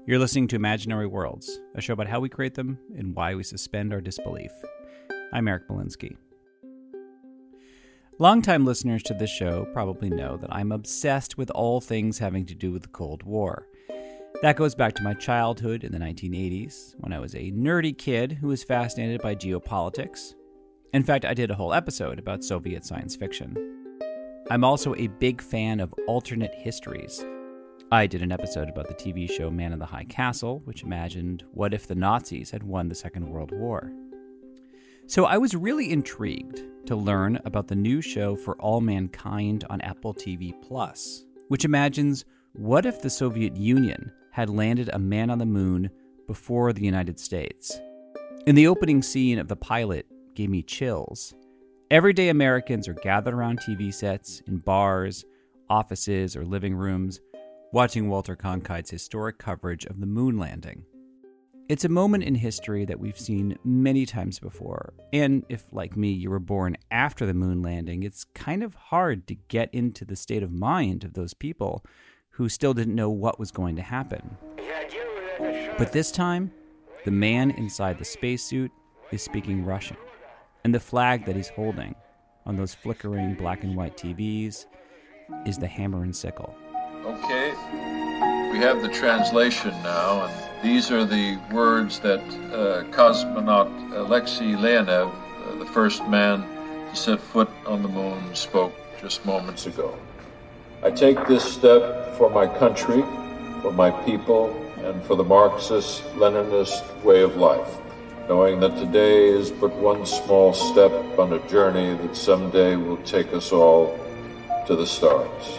You're listening to Imaginary Worlds, a show about how we create them and why we suspend our disbelief. I'm Eric Molinsky. Longtime listeners to this show probably know that I'm obsessed with all things having to do with the Cold War. That goes back to my childhood in the 1980s, when I was a nerdy kid who was fascinated by geopolitics. In fact, I did a whole episode about Soviet science fiction. I'm also a big fan of alternate histories. I did an episode about the TV show Man in the High Castle, which imagined what if the Nazis had won the Second World War. So I was really intrigued to learn about the new show For All Mankind on Apple TV+, which imagines what if the Soviet Union had landed a man on the moon before the United States. And the opening scene of the pilot gave me chills. Everyday Americans are gathered around TV sets, in bars, offices, or living rooms, watching Walter Cronkite's historic coverage of the moon landing. It's a moment in history that we've seen many times before, and if, like me, you were born after the moon landing, it's kind of hard to get into the state of mind of those people who still didn't know what was going to happen. But this time, the man inside the spacesuit is speaking Russian, and the flag that he's holding on those flickering black and white TVs is the hammer and sickle. Okay, we have the translation now, and these are the words that cosmonaut Alexei Leonov, the first man to set foot on the moon, spoke just moments ago. I take this step for my country, for my people, and for the Marxist-Leninist way of life, knowing that today is but one small step on a journey that someday will take us all to the stars.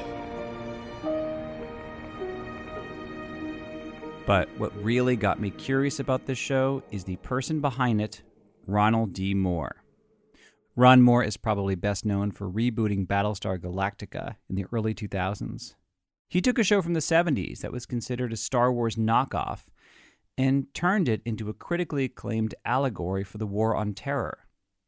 But what really got me curious about this show is the person behind it, Ronald D. Moore. Ron Moore is probably best known for rebooting Battlestar Galactica in the early 2000s. He took a show from the 70s that was considered a Star Wars knockoff and turned it into a critically acclaimed allegory for the War on Terror.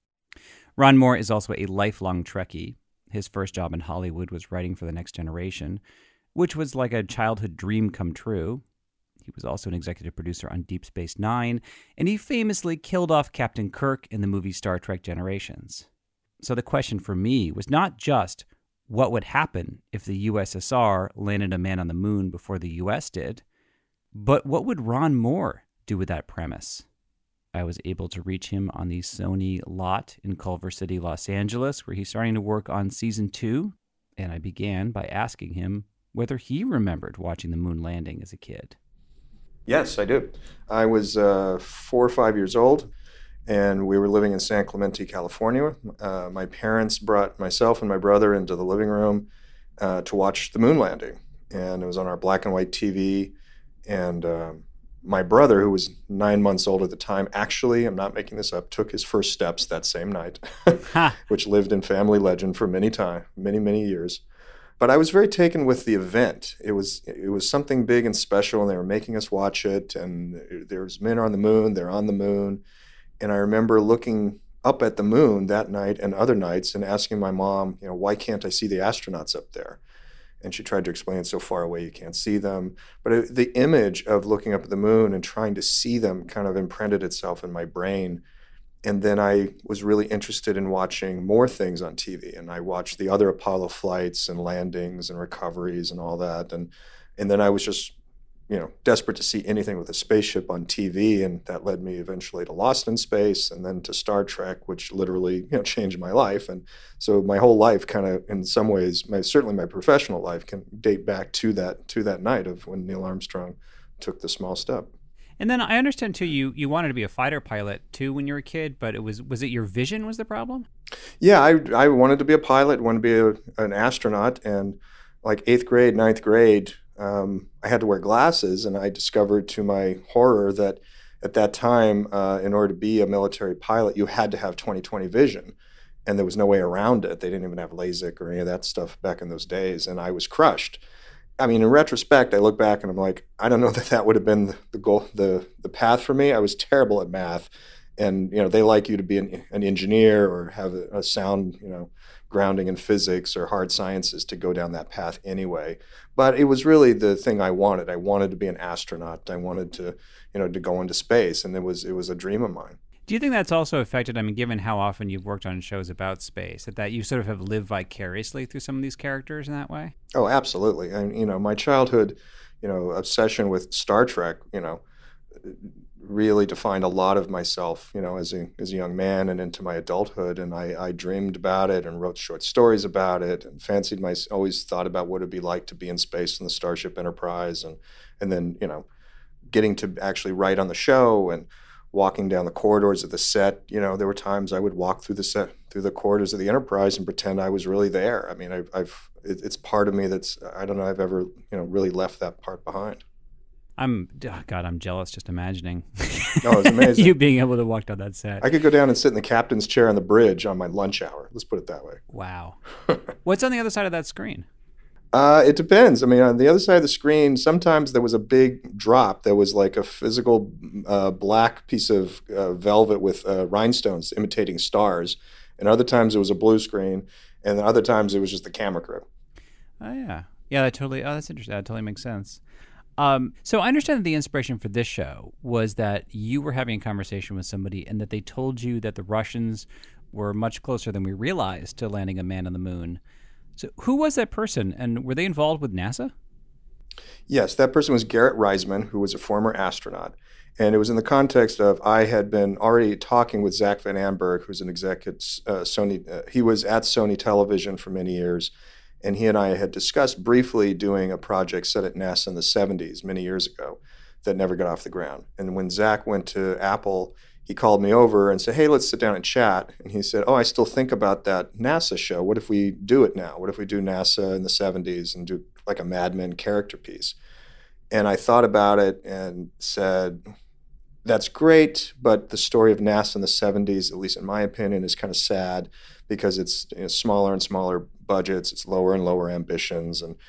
Ron Moore is also a lifelong Trekkie. His first job in Hollywood was writing for The Next Generation, which was like a childhood dream come true. He was also an executive producer on Deep Space Nine, and he famously killed off Captain Kirk in the movie Star Trek Generations. So the question for me was not just what would happen if the USSR landed a man on the moon before the US did, but what would Ron Moore do with that premise? I was able to reach him on the Sony lot in Culver City, Los Angeles, where he's starting to work on season 2, and I began by asking him whether he remembered watching the moon landing as a kid. Yes, I do. I was 4 or 5 years old, and we were living in San Clemente, California. My parents brought myself and my brother into the living room to watch the moon landing, and it was on our black and white TV. And my brother, who was 9 months old at the time, actually, I'm not making this up, took his first steps that same night, which lived in family legend for many years. But I was very taken with the event. It was something big and special, and they were making us watch it. And there's men on the moon, they're on the moon. And I remember looking up at the moon that night and other nights and asking my mom, why can't I see the astronauts up there? And she tried to explain it's so far away you can't see them. But the image of looking up at the moon and trying to see them kind of imprinted itself in my brain. And then I was really interested in watching more things on TV. And I watched the other Apollo flights and landings and recoveries and all that. And then I was just, desperate to see anything with a spaceship on TV. And that led me eventually to Lost in Space and then to Star Trek, which literally, changed my life. And so my whole life kind of, in some ways, certainly my professional life can date back to that night of when Neil Armstrong took the small step. And then I understand, too, you wanted to be a fighter pilot, too, when you were a kid, but was it your vision was the problem? Yeah, I wanted to be a pilot, wanted to be an astronaut, and like 8th grade, 9th grade, I had to wear glasses, and I discovered to my horror that at that time, in order to be a military pilot, you had to have 20/20 vision, and there was no way around it. They didn't even have LASIK or any of that stuff back in those days, and I was crushed. I mean, in retrospect, I look back and I'm like, I don't know that would have been the goal, the path for me. I was terrible at math, and they like you to be an engineer or have a sound, grounding in physics or hard sciences to go down that path anyway. But it was really the thing I wanted. I wanted to be an astronaut. I wanted to, to go into space, and it was a dream of mine. Do you think that's also affected, given how often you've worked on shows about space, that you sort of have lived vicariously through some of these characters in that way? Oh, absolutely. And, my childhood, obsession with Star Trek, really defined a lot of myself, as a young man and into my adulthood. And I dreamed about it and wrote short stories about it and always thought about what it'd be like to be in space in the Starship Enterprise. And then, getting to actually write on the show and walking down the corridors of the set. There were times I would walk through the corridors of the Enterprise and pretend I was really there. It's part of me I don't know I've ever, really left that part behind. I'm jealous just imagining. Oh, it's amazing. You being able to walk down that set. I could go down and sit in the captain's chair on the bridge on my lunch hour. Let's put it that way. Wow. What's on the other side of that screen? It depends. On the other side of the screen, sometimes there was a big drop. There was like a physical black piece of velvet with rhinestones imitating stars. And other times it was a blue screen. And then other times it was just the camera crew. Oh, yeah. Yeah, that's interesting. That totally makes sense. So I understand that the inspiration for this show was that you were having a conversation with somebody and that they told you that the Russians were much closer than we realized to landing a man on the moon. So who was that person, and were they involved with NASA? Yes, that person was Garrett Reisman, who was a former astronaut. And it was in the context of I had been already talking with Zach Van Amberg, who's an executive at Sony. He was at Sony Television for many years. And he and I had discussed briefly doing a project set at NASA in the 70s, many years ago, that never got off the ground. And when Zach went to Apple, he called me over and said, hey, let's sit down and chat. And he said, I still think about that NASA show. What if we do it now? What if we do NASA in the 70s and do like a Mad Men character piece? And I thought about it and said, that's great, but the story of NASA in the 70s, at least in my opinion, is kind of sad because it's smaller and smaller budgets, it's lower and lower ambitions. And,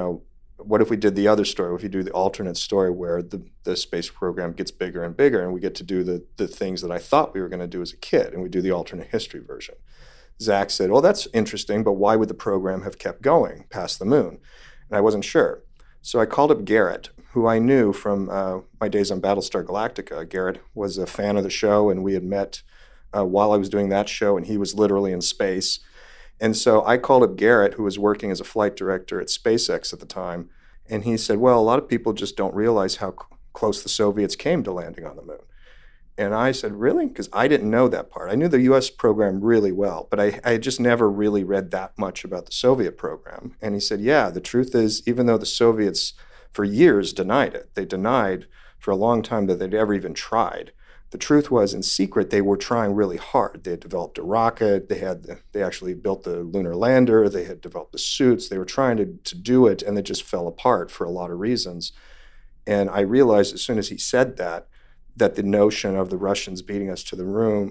what if we did the other story? What if you do the alternate story where the space program gets bigger and bigger and we get to do the things that I thought we were going to do as a kid, and we do the alternate history version? Zach said, well, that's interesting, but why would the program have kept going past the moon? And I wasn't sure. So I called up Garrett, who I knew from my days on Battlestar Galactica. Garrett was a fan of the show, and we had met while I was doing that show, and he was literally in space. And so I called up Garrett, who was working as a flight director at SpaceX at the time, and he said, well, a lot of people just don't realize how close the Soviets came to landing on the moon. And I said, really? Because I didn't know that part. I knew the U.S. program really well, but I had just never really read that much about the Soviet program. And he said, yeah, the truth is, even though the Soviets for years denied it, they denied for a long time that they'd ever even tried. The truth was, in secret, they were trying really hard. They had developed a rocket. They actually built the lunar lander. They had developed the suits. They were trying to do it, and it just fell apart for a lot of reasons. And I realized as soon as he said that the notion of the Russians beating us to the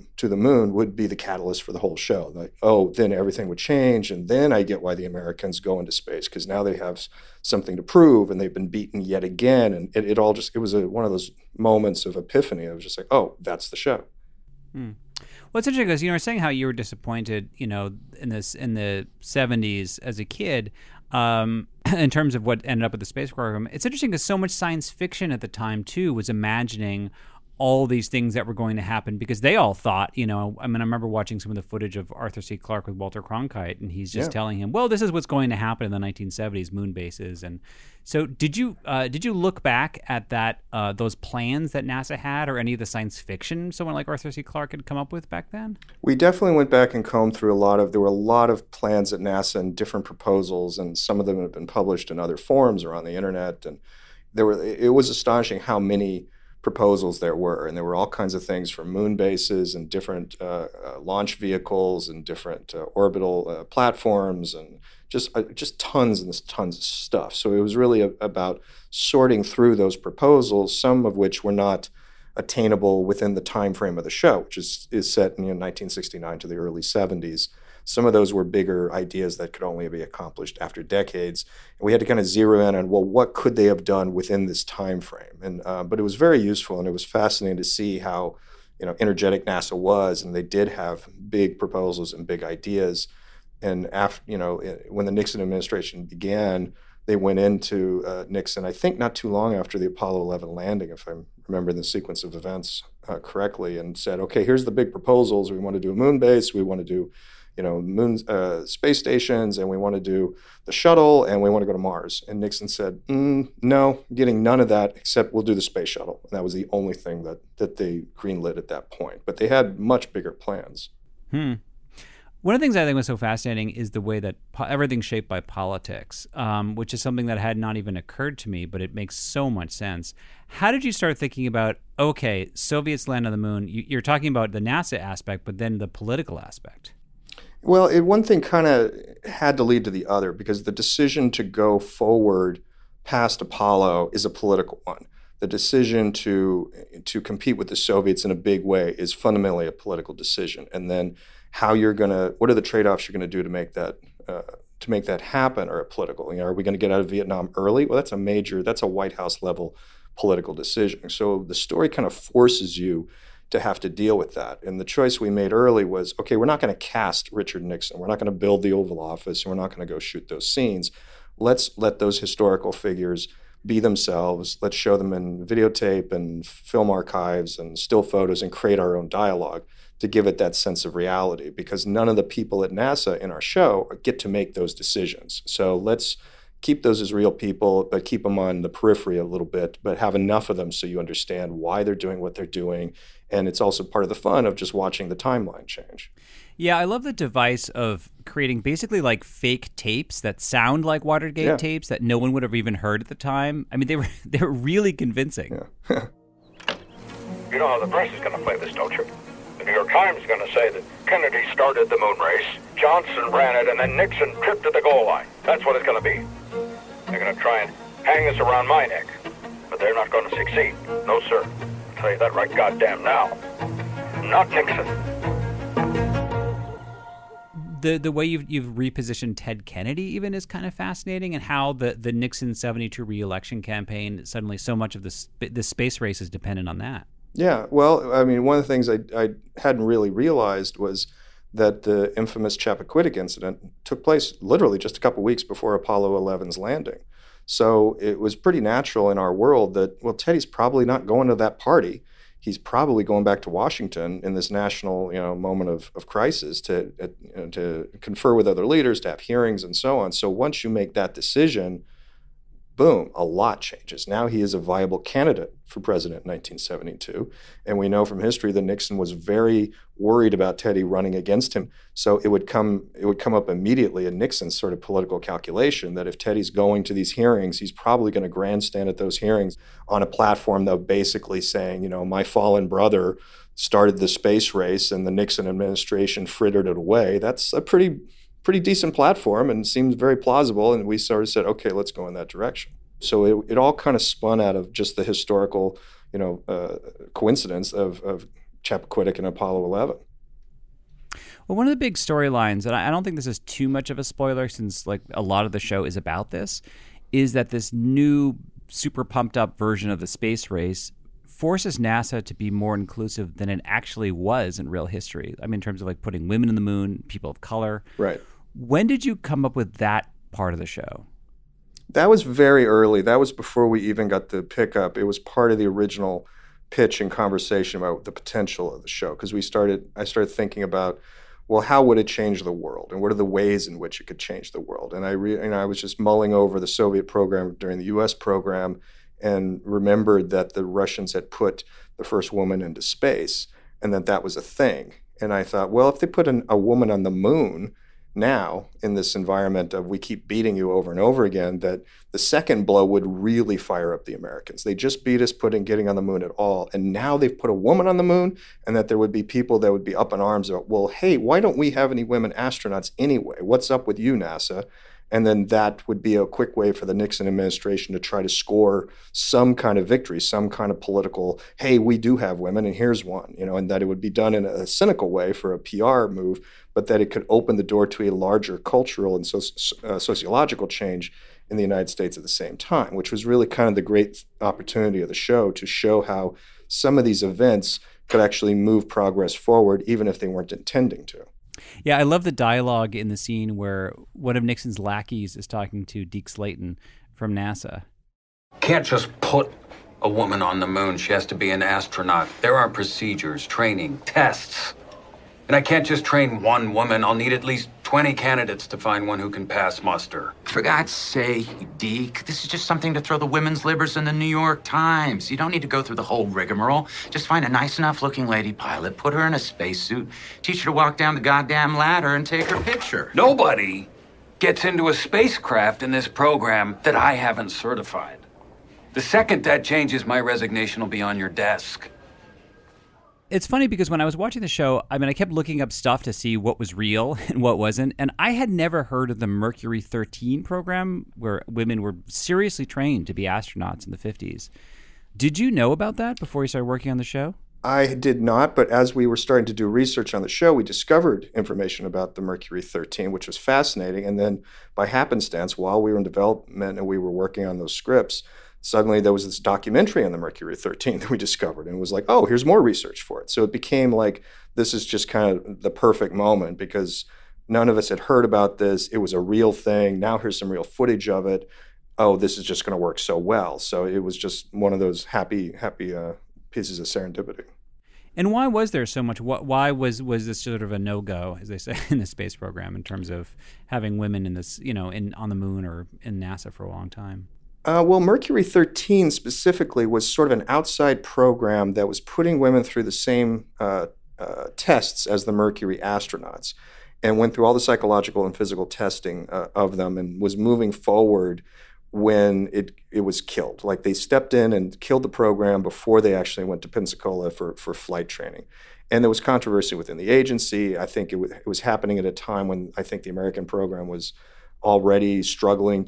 moon would be the catalyst for the whole show. Like, then everything would change, and then I get why the Americans go into space, because now they have something to prove, and they've been beaten yet again. And it was one of those moments of epiphany. I was just like, that's the show. Well, it's interesting because you were saying how you were disappointed, in the 70s as a kid. In terms of what ended up with the space program, it's interesting because so much science fiction at the time too was imagining all these things that were going to happen, because they all thought, I remember watching some of the footage of Arthur C. Clarke with Walter Cronkite, and he's just telling him, well, this is what's going to happen in the 1970s, moon bases. And so did you look back at that those plans that NASA had, or any of the science fiction someone like Arthur C. Clarke had come up with back then? We definitely went back and combed through there were a lot of plans at NASA and different proposals, and some of them have been published in other forums or on the internet. And it was astonishing how many proposals there were, and there were all kinds of things from moon bases and different launch vehicles and different orbital platforms, and just tons and tons of stuff. So it was really about sorting through those proposals, some of which were not attainable within the time frame of the show, which is set in 1969 to the early 70s. Some of those were bigger ideas that could only be accomplished after decades. And we had to kind of zero in on, what could they have done within this time frame? And but it was very useful, and it was fascinating to see how energetic NASA was, and they did have big proposals and big ideas. And after, when the Nixon administration began, they went into Nixon, I think not too long after the Apollo 11 landing, if I'm remembering the sequence of events correctly, and said, okay, here's the big proposals. We want to do a moon base. We want to do, moon space stations, and we want to do the shuttle, and we want to go to Mars. And Nixon said, no, getting none of that, except we'll do the space shuttle. And that was the only thing that they greenlit at that point. But they had much bigger plans. One of the things I think was so fascinating is the way that everything's shaped by politics, which is something that had not even occurred to me, but it makes so much sense. How did you start thinking about, okay, Soviets land on the moon? You're talking about the NASA aspect, but then the political aspect. Well, one thing kind of had to lead to the other, because the decision to go forward past Apollo is a political one. The decision to compete with the Soviets in a big way is fundamentally a political decision. And then what are the trade-offs you're going to do to make that happen are political. Are we going to get out of Vietnam early? Well, that's a White House level political decision. So the story kind of forces you to have to deal with that. And the choice we made early was, okay, we're not going to cast Richard Nixon. We're not going to build the Oval Office. And we're not going to go shoot those scenes. Let's let those historical figures be themselves. Let's show them in videotape and film archives and still photos and create our own dialogue to give it that sense of reality, because none of the people at NASA in our show get to make those decisions. So let's keep those as real people, but keep them on the periphery a little bit, but have enough of them so you understand why they're doing what they're doing. And it's also part of the fun of just watching the timeline change. Yeah, I love the device of creating basically like fake tapes that sound like Watergate tapes that no one would have even heard at the time. I mean, they were really convincing. Yeah. You know how the press is going to play this, don't you? The New York Times is going to say that Kennedy started the moon race, Johnson ran it, and then Nixon tripped at the goal line. That's what it's going to be. They're going to try and hang this around my neck, but they're not going to succeed. No, sir. I'll tell you that right goddamn now. Not Nixon. The way you've repositioned Ted Kennedy even is kind of fascinating, and how the Nixon 72 re-election campaign, suddenly so much of the space race is dependent on that. Yeah, well, I mean, one of the things I hadn't really realized was that the infamous Chappaquiddick incident took place literally just a couple weeks before Apollo 11's landing. So it was pretty natural in our world that, well, Teddy's probably not going to that party. He's probably going back to Washington in this national, moment of crisis to confer with other leaders, to have hearings and so on. So once you make that decision, boom, a lot changes. Now he is a viable candidate for president in 1972. And we know from history that Nixon was very worried about Teddy running against him. So it would come up immediately in Nixon's sort of political calculation that if Teddy's going to these hearings, he's probably going to grandstand at those hearings on a platform that basically saying, my fallen brother started the space race and the Nixon administration frittered it away. That's a pretty decent platform and seems very plausible. And we sort of said, okay, let's go in that direction. So it all kind of spun out of just the historical, coincidence of Chappaquiddick and Apollo 11. Well, one of the big storylines, and I don't think this is too much of a spoiler since like a lot of the show is about this, is that this new super pumped up version of the space race forces NASA to be more inclusive than it actually was in real history. I mean, in terms of like putting women in the moon, people of color. Right. When did you come up with that part of the show? That was very early. That was before we even got the pickup. It was part of the original pitch and conversation about the potential of the show, because I started thinking about, well, how would it change the world, and what are the ways in which it could change the world? And I was just mulling over the Soviet program during the U.S. program, and remembered that the Russians had put the first woman into space, and that was a thing. And I thought, well, if they put a woman on the moon now in this environment of we keep beating you over and over again, that the second blow would really fire up the Americans. They just beat us getting on the moon at all. And now they've put a woman on the moon, and that there would be people that would be up in arms about, well, hey, why don't we have any women astronauts anyway? What's up with you, NASA? And then that would be a quick way for the Nixon administration to try to score some kind of victory, some kind of political, hey, we do have women and here's one, and that it would be done in a cynical way for a PR move, but that it could open the door to a larger cultural and sociological change in the United States at the same time, which was really kind of the great opportunity of the show, to show how some of these events could actually move progress forward, even if they weren't intending to. Yeah, I love the dialogue in the scene where one of Nixon's lackeys is talking to Deke Slayton from NASA. Can't just put a woman on the moon. She has to be an astronaut. There are procedures, training, tests. And I can't just train one woman. I'll need at least 20 candidates to find one who can pass muster. For God's sake, Deke, this is just something to throw the women's livers in the New York Times. You don't need to go through the whole rigmarole. Just find a nice enough looking lady pilot, put her in a spacesuit, teach her to walk down the goddamn ladder and take her picture. Nobody gets into a spacecraft in this program that I haven't certified. The second that changes, my resignation will be on your desk. It's funny because when I was watching the show, I kept looking up stuff to see what was real and what wasn't. And I had never heard of the Mercury 13 program where women were seriously trained to be astronauts in the 50s. Did you know about that before you started working on the show? I did not, but as we were starting to do research on the show, we discovered information about the Mercury 13, which was fascinating. And then by happenstance, while we were in development and we were working on those scripts, suddenly there was this documentary on the Mercury 13 that we discovered, and it was like, oh, here's more research for it. So it became like, this is just kind of the perfect moment because none of us had heard about this. It was a real thing. Now here's some real footage of it. Oh, this is just going to work so well. So it was just one of those happy pieces of serendipity. And why was there so much? Why was this sort of a no-go, as they say, in the space program in terms of having women in this, on the moon or in NASA for a long time? Well, Mercury 13 specifically was sort of an outside program that was putting women through the same tests as the Mercury astronauts and went through all the psychological and physical testing of them and was moving forward when it was killed. Like they stepped in and killed the program before they actually went to Pensacola for flight training. And there was controversy within the agency. I think it was happening at a time when I think the American program was already struggling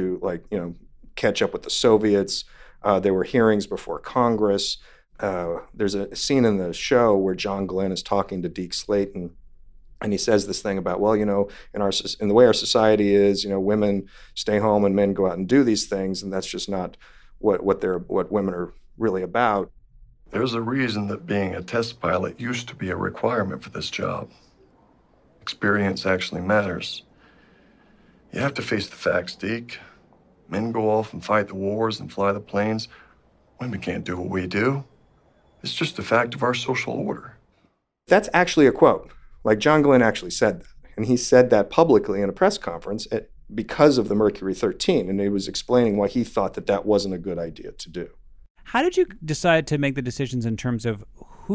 to catch up with the Soviets. There were hearings before Congress. There's a scene in the show where John Glenn is talking to Deke Slayton, and he says this thing about, well, in the way our society is, women stay home and men go out and do these things, and that's just not what women are really about. There's a reason that being a test pilot used to be a requirement for this job. Experience actually matters. You have to face the facts, Deke. Men go off and fight the wars and fly the planes. Women can't do what we do. It's just a fact of our social order. That's actually a quote. Like John Glenn actually said that. And he said that publicly in a press conference because of the Mercury 13. And he was explaining why he thought that wasn't a good idea to do. How did you decide to make the decisions in terms of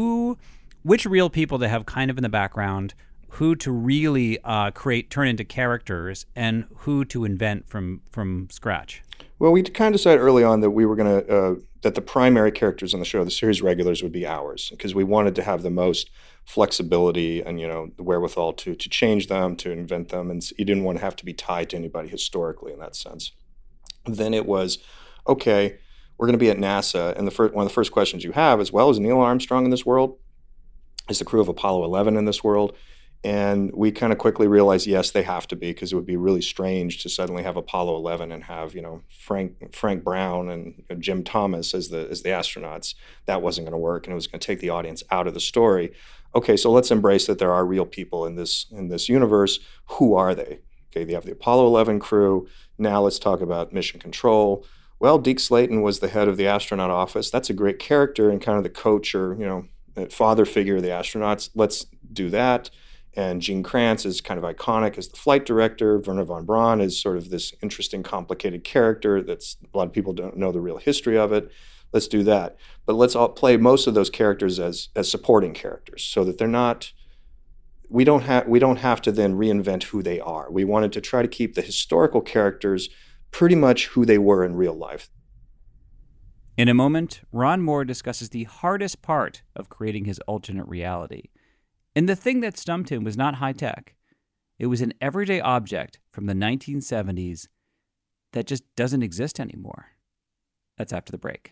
which real people to have kind of in the background, who to really turn into characters, and who to invent from scratch? Well, we kind of decided early on that we were going to that the primary characters on the show, the series regulars, would be ours because we wanted to have the most flexibility and the wherewithal to change them, to invent them, and you didn't want to have to be tied to anybody historically in that sense. Then it was, okay, we're going to be at NASA, and one of the first questions you have is, well, is Neil Armstrong in this world? Is the crew of Apollo 11 in this world? And we kind of quickly realized, yes, they have to be, because it would be really strange to suddenly have Apollo 11 and have, Frank Brown and Jim Thomas as the astronauts. That wasn't going to work, and it was going to take the audience out of the story. Okay, so let's embrace that there are real people in this universe. Who are they? Okay, they have the Apollo 11 crew. Now let's talk about mission control. Well, Deke Slayton was the head of the astronaut office. That's a great character and kind of the coach or, father figure of the astronauts. Let's do that. And Gene Kranz is kind of iconic as the flight director. Wernher von Braun is sort of this interesting, complicated character that's a lot of people don't know the real history of it. Let's do that. But let's all play most of those characters as supporting characters so that they're not, we don't have to then reinvent who they are. We wanted to try to keep the historical characters pretty much who they were in real life. In a moment, Ron Moore discusses the hardest part of creating his alternate reality. And the thing that stumped him was not high-tech. It was an everyday object from the 1970s that just doesn't exist anymore. That's after the break.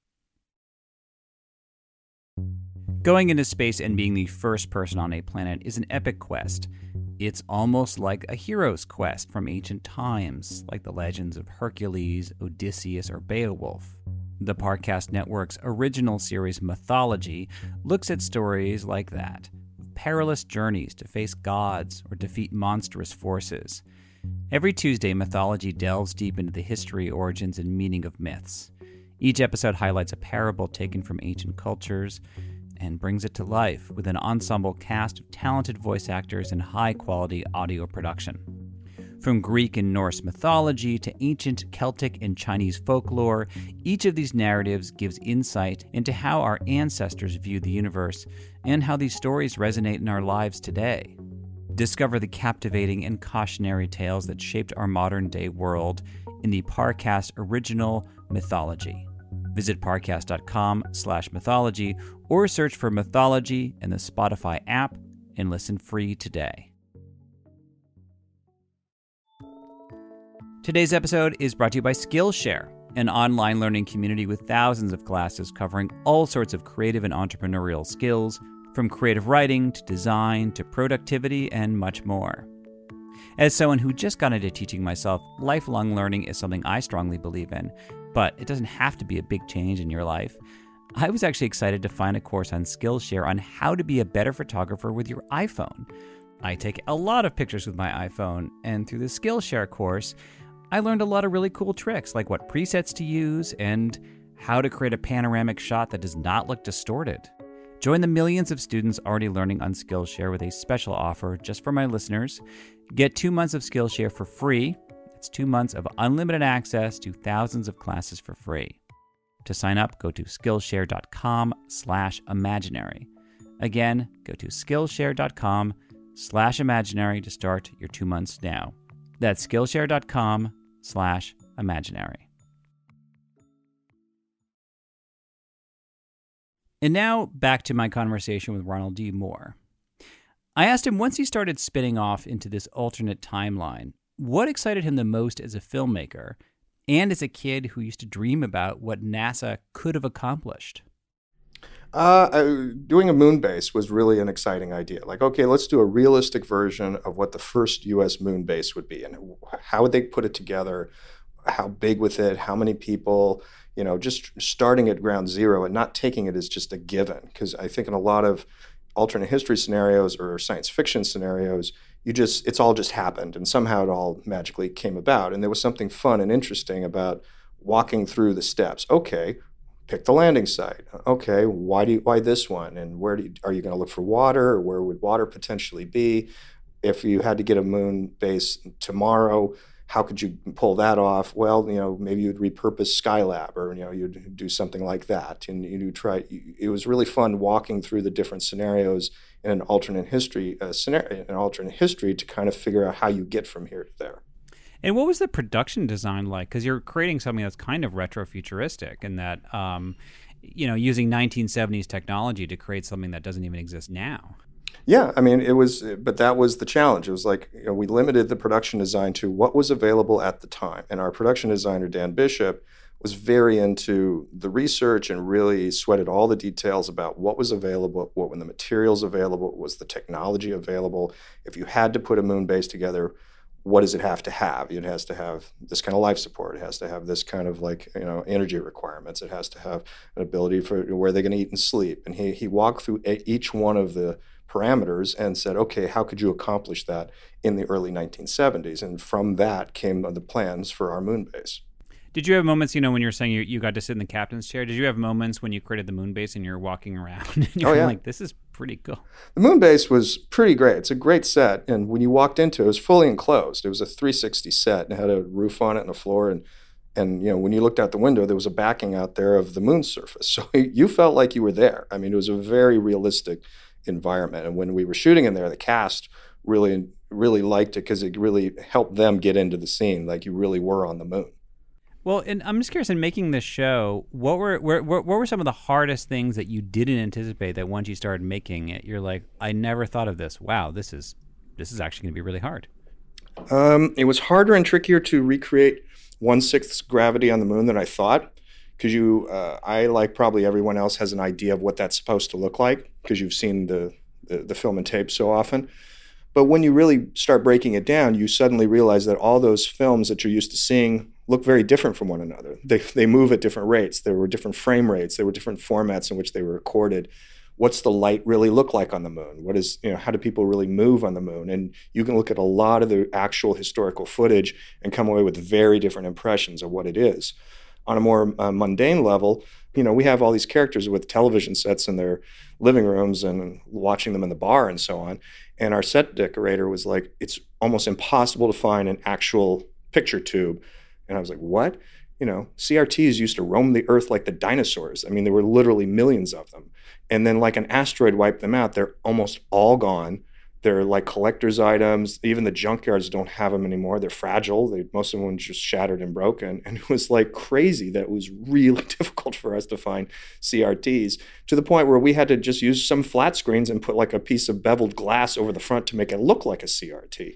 Going into space and being the first person on a planet is an epic quest. It's almost like a hero's quest from ancient times, like the legends of Hercules, Odysseus, or Beowulf. The Parcast Network's original series Mythology looks at stories like that. perilous journeys to face gods or defeat monstrous forces. Every Tuesday, Mythology delves deep into the history, origins, and meaning of myths. Each episode highlights a parable taken from ancient cultures and brings it to life with an ensemble cast of talented voice actors and high-quality audio production. From Greek and Norse mythology to ancient Celtic and Chinese folklore, each of these narratives gives insight into how our ancestors viewed the universe and how these stories resonate in our lives today. Discover the captivating and cautionary tales that shaped our modern-day world in the Parcast original Mythology. Visit parcast.com/mythology or search for Mythology in the Spotify app and listen free today. Today's episode is brought to you by Skillshare, an online learning community with thousands of classes covering all sorts of creative and entrepreneurial skills, from creative writing to design to productivity and much more. As someone who just got into teaching myself, lifelong learning is something I strongly believe in, but it doesn't have to be a big change in your life. I was actually excited to find a course on Skillshare on how to be a better photographer with your iPhone. I take a lot of pictures with my iPhone, and through the Skillshare course, I learned a lot of really cool tricks, like what presets to use and how to create a panoramic shot that does not look distorted. Join the millions of students already learning on Skillshare with a special offer just for my listeners. Get 2 months of Skillshare for free. It's 2 months of unlimited access to thousands of classes for free. To sign up, go to Skillshare.com/imaginary. Again, go to Skillshare.com/imaginary to start your 2 months now. That's Skillshare.com/imaginary. And now, back to my conversation with Ronald D. Moore. I asked him, once he started spinning off into this alternate timeline, what excited him the most as a filmmaker and as a kid who used to dream about what NASA could have accomplished? Doing a moon base was really an exciting idea. Like, okay, let's do a realistic version of what the first U.S. moon base would be, and how would they put it together, how big with it, how many people, just starting at ground zero and not taking it as just a given. Because I think in a lot of alternate history scenarios or science fiction scenarios, it's all just happened, and somehow it all magically came about. And there was something fun and interesting about walking through the steps. Okay, pick the landing site. Okay, why this one? And are you going to look for water, or where would water potentially be? If you had to get a moon base tomorrow, how could you pull that off? Well, maybe you'd repurpose Skylab, or you'd do something like that. And it was really fun walking through the different scenarios in an alternate history to kind of figure out how you get from here to there. And what was the production design like? Because you're creating something that's kind of retro-futuristic, in that, using 1970s technology to create something that doesn't even exist now. Yeah, but that was the challenge. It was like, we limited the production design to what was available at the time. And our production designer, Dan Bishop, was very into the research and really sweated all the details about what was available, what were the materials available, what was the technology available. If you had to put a moon base together, what does it have to have? It has to have this kind of life support. It has to have this kind of energy requirements. It has to have an ability for where they're going to eat and sleep. And he walked through each one of the parameters and said, okay, how could you accomplish that in the early 1970s? And from that came the plans for our moon base. Did you have moments, when you're saying you got to sit in the captain's chair, did you have moments when you created the moon base and you're walking around and you're like, this is pretty cool? The moon base was pretty great. It's a great set. And when you walked into it, it was fully enclosed. It was a 360 set and it had a roof on it and a floor. And when you looked out the window, there was a backing out there of the moon's surface. So you felt like you were there. It was a very realistic environment. And when we were shooting in there, the cast really, really liked it because it really helped them get into the scene like you really were on the moon. Well, and I'm just curious, in making this show, what were some of the hardest things that you didn't anticipate that once you started making it, you're like, I never thought of this. Wow, this is actually going to be really hard. It was harder and trickier to recreate 1/6 gravity on the moon than I thought, because I, like probably everyone else, has an idea of what that's supposed to look like because you've seen the film and tape so often. But when you really start breaking it down, you suddenly realize that all those films that you're used to seeing look very different from one another. They move at different rates. There were different frame rates. There were different formats in which they were recorded. what's the light really look like on the moon? What is, how do people really move on the moon? And you can look at a lot of the actual historical footage and come away with very different impressions of what it is. On a more mundane level, we have all these characters with television sets in their living rooms and watching them in the bar and so on. And our set decorator was like, it's almost impossible to find an actual picture tube. And I was like, what? CRTs used to roam the earth like the dinosaurs. I mean, there were literally millions of them. And then like an asteroid wiped them out. They're almost all gone. They're like collector's items. Even the junkyards don't have them anymore. They're fragile. Most of them just shattered and broken. And it was like crazy that it was really difficult for us to find CRTs, to the point where we had to just use some flat screens and put like a piece of beveled glass over the front to make it look like a CRT.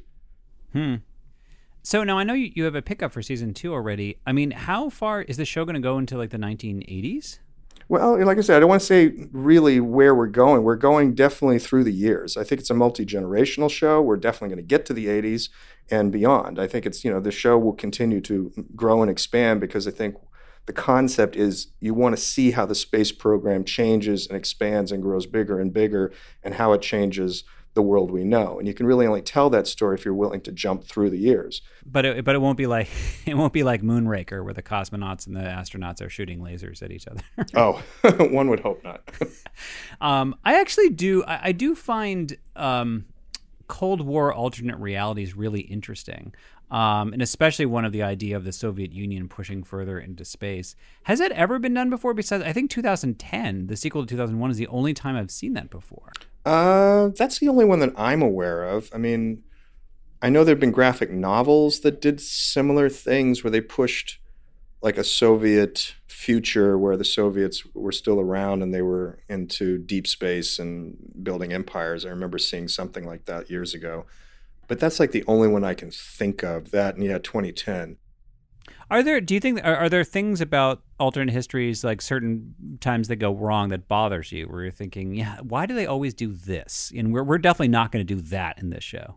So now I know you have a pickup for season 2 already. I mean, how far is the show going to go into like the 1980s? Well, like I said, I don't want to say really where we're going. We're going definitely through the years. I think it's a multi-generational show. We're definitely going to get to the 80s and beyond. I think it's, the show will continue to grow and expand, because I think the concept is you want to see how the space program changes and expands and grows bigger and bigger, and how it changes the world we know. And you can really only tell that story if you're willing to jump through the years. But it won't be like Moonraker, where the cosmonauts and the astronauts are shooting lasers at each other. Oh, one would hope not. I do find Cold War alternate realities really interesting. And especially one of the idea of the Soviet Union pushing further into space. Has that ever been done before? Besides, I think 2010, the sequel to 2001, is the only time I've seen that before. That's the only one that I'm aware of. I mean, I know there have been graphic novels that did similar things where they pushed like a Soviet future where the Soviets were still around and they were into deep space and building empires. I remember seeing something like that years ago. But that's like the only one I can think of, that, and 2010. Do you think, are there things about alternate histories, like certain times that go wrong, that bothers you, where you're thinking, why do they always do this? And we're definitely not going to do that in this show.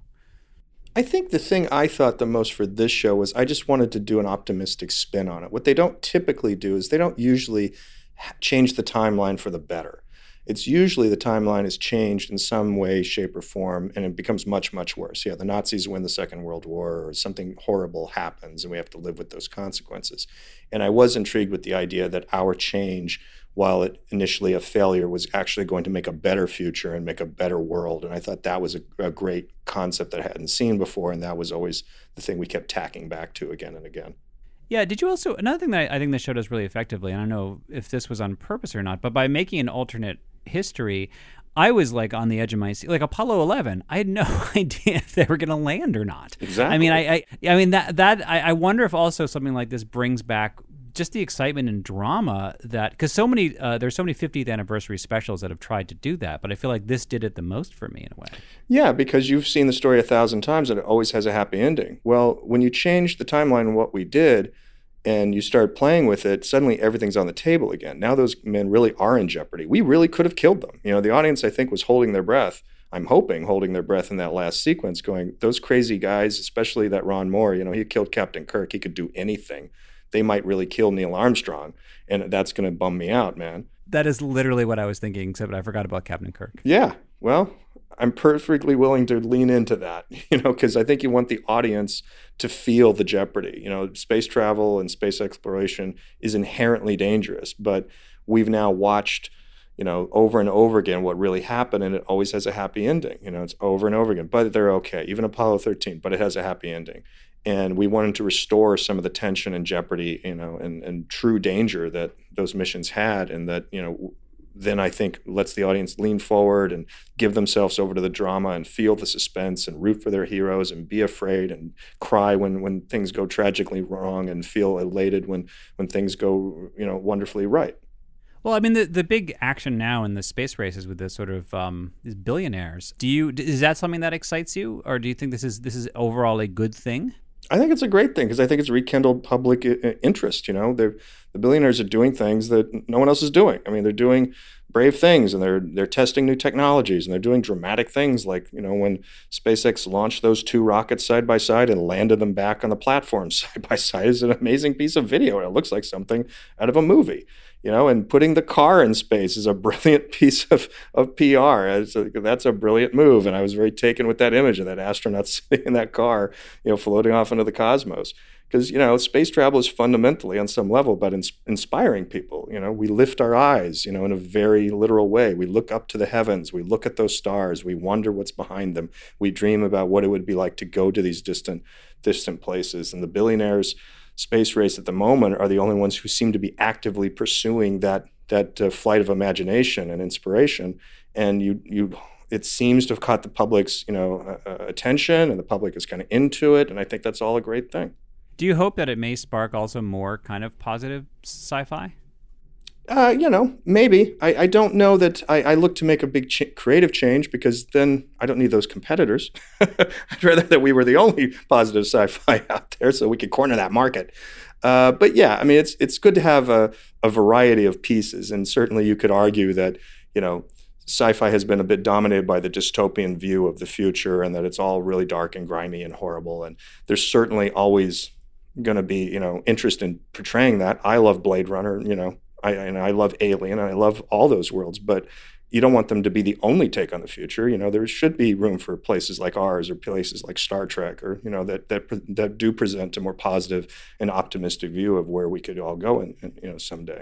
I think the thing I thought the most for this show was I just wanted to do an optimistic spin on it. What they don't typically do is they don't usually change the timeline for the better. It's usually the timeline is changed in some way, shape, or form, and it becomes much, much worse. The Nazis win the Second World War, or something horrible happens, and we have to live with those consequences. And I was intrigued with the idea that our change, while it initially a failure, was actually going to make a better future and make a better world. And I thought that was a great concept that I hadn't seen before, and that was always the thing we kept tacking back to again and again. Yeah, did you also, another thing that I think the show does really effectively, and I don't know if this was on purpose or not, but by making an alternate history, I was like on the edge of my seat. Like Apollo 11, I had no idea if they were going to land or not. Exactly. I mean, I wonder if also something like this brings back just the excitement and drama that, because there's so many 50th anniversary specials that have tried to do that, but I feel like this did it the most for me in a way. Yeah, because you've seen the story 1,000 times and it always has a happy ending. Well, when you change the timeline of what we did, and you start playing with it, suddenly everything's on the table again. Now those men really are in jeopardy. We really could have killed them. The audience, I think, was holding their breath. I'm hoping holding their breath in that last sequence, going, those crazy guys, especially that Ron Moore, he killed Captain Kirk. He could do anything. They might really kill Neil Armstrong, and that's going to bum me out, man. That is literally what I was thinking, except I forgot about Captain Kirk. Yeah, well, I'm perfectly willing to lean into that, because I think you want the audience to feel the jeopardy. Space travel and space exploration is inherently dangerous, but we've now watched, over and over again what really happened, and it always has a happy ending. It's over and over again, but they're okay. Even Apollo 13, but it has a happy ending. And we wanted to restore some of the tension and jeopardy, and true danger that those missions had, and that, then I think lets the audience lean forward and give themselves over to the drama and feel the suspense and root for their heroes and be afraid and cry when things go tragically wrong and feel elated when things go, wonderfully right. Well, I mean, the big action now in the space race is with this sort of these billionaires. Is that something that excites you, or do you think this is overall a good thing? I think it's a great thing, because I think it's rekindled public interest. The billionaires are doing things that no one else is doing. I mean, they're doing brave things, and they're testing new technologies, and they're doing dramatic things like, when SpaceX launched those 2 rockets side by side and landed them back on the platform side by side is an amazing piece of video. It looks like something out of a movie. and putting the car in space is a brilliant piece of PR. That's a brilliant move. And I was very taken with that image of that astronaut sitting in that car, floating off into the cosmos. Because, space travel is fundamentally, on some level, about inspiring people. We lift our eyes, in a very literal way. We look up to the heavens. We look at those stars. We wonder what's behind them. We dream about what it would be like to go to these distant places. And the billionaires' space race at the moment are the only ones who seem to be actively pursuing that flight of imagination and inspiration. And it seems to have caught the public's, attention, and the public is kind of into it. And I think that's all a great thing. Do you hope that it may spark also more kind of positive sci-fi? Maybe. I don't know that I look to make a big creative change, because then I don't need those competitors. I'd rather that we were the only positive sci-fi out there so we could corner that market. But yeah, I mean, it's good to have a variety of pieces. And certainly you could argue that, sci-fi has been a bit dominated by the dystopian view of the future, and that it's all really dark and grimy and horrible. And there's certainly always going to be, interest in portraying that. I love Blade Runner, I love Alien, and I love all those worlds, but you don't want them to be the only take on the future. There should be room for places like ours, or places like Star Trek, or that do present a more positive and optimistic view of where we could all go in someday.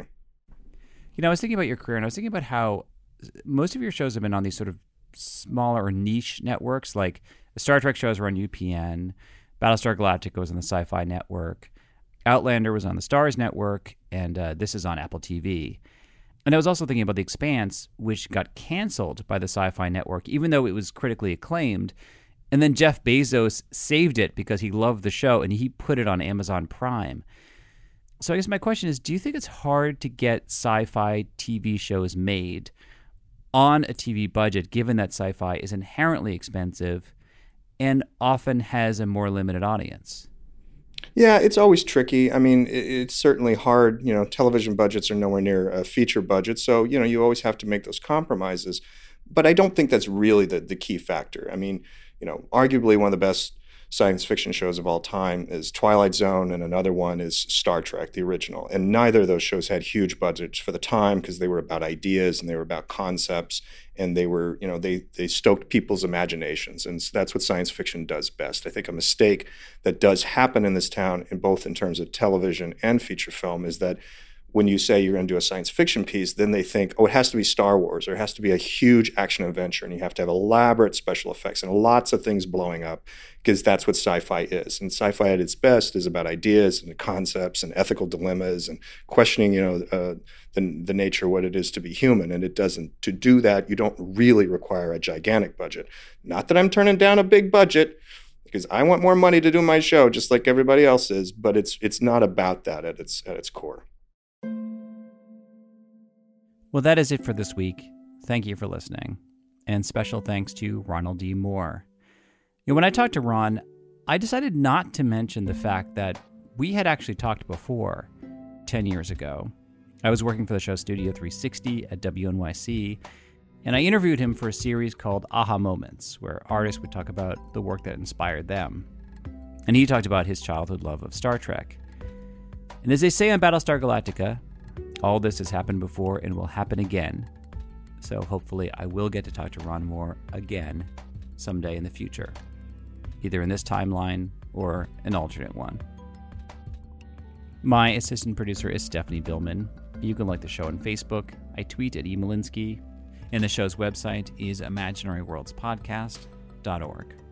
I was thinking about your career, and I was thinking about how most of your shows have been on these sort of smaller or niche networks. Like the Star Trek shows were on UPN, Battlestar Galactica was on the Sci-Fi Network, Outlander was on the Starz Network, and this is on Apple TV. And I was also thinking about The Expanse, which got canceled by the Sci-Fi Network, even though it was critically acclaimed. And then Jeff Bezos saved it because he loved the show, and he put it on Amazon Prime. So I guess my question is, do you think it's hard to get sci-fi TV shows made on a TV budget, given that sci-fi is inherently expensive and often has a more limited audience? Yeah, it's always tricky. I mean, it's certainly hard. Television budgets are nowhere near a feature budget. So, you always have to make those compromises. But I don't think that's really the key factor. I mean, arguably one of the best science fiction shows of all time is Twilight Zone, and another one is Star Trek, the original. And neither of those shows had huge budgets for the time, because they were about ideas and they were about concepts, and they were, they stoked people's imaginations. And so that's what science fiction does best. I think a mistake that does happen in this town, both in terms of television and feature film, is that when you say you're going to do a science fiction piece, then they think, it has to be Star Wars, or it has to be a huge action adventure, and you have to have elaborate special effects and lots of things blowing up, because that's what sci-fi is. And sci-fi at its best is about ideas and concepts and ethical dilemmas and questioning, the nature of what it is to be human. And it doesn't. To do that, you don't really require a gigantic budget. Not that I'm turning down a big budget, because I want more money to do my show, just like everybody else is. But it's not about that at its core. Well, that is it for this week. Thank you for listening. And special thanks to Ronald D. Moore. When I talked to Ron, I decided not to mention the fact that we had actually talked before, 10 years ago. I was working for the show Studio 360 at WNYC, and I interviewed him for a series called Aha Moments, where artists would talk about the work that inspired them. And he talked about his childhood love of Star Trek. And as they say on Battlestar Galactica, all this has happened before and will happen again. So hopefully I will get to talk to Ron Moore again someday in the future, either in this timeline or an alternate one. My assistant producer is Stephanie Billman. You can like the show on Facebook. I tweet at emolinsky. And the show's website is imaginaryworldspodcast.org.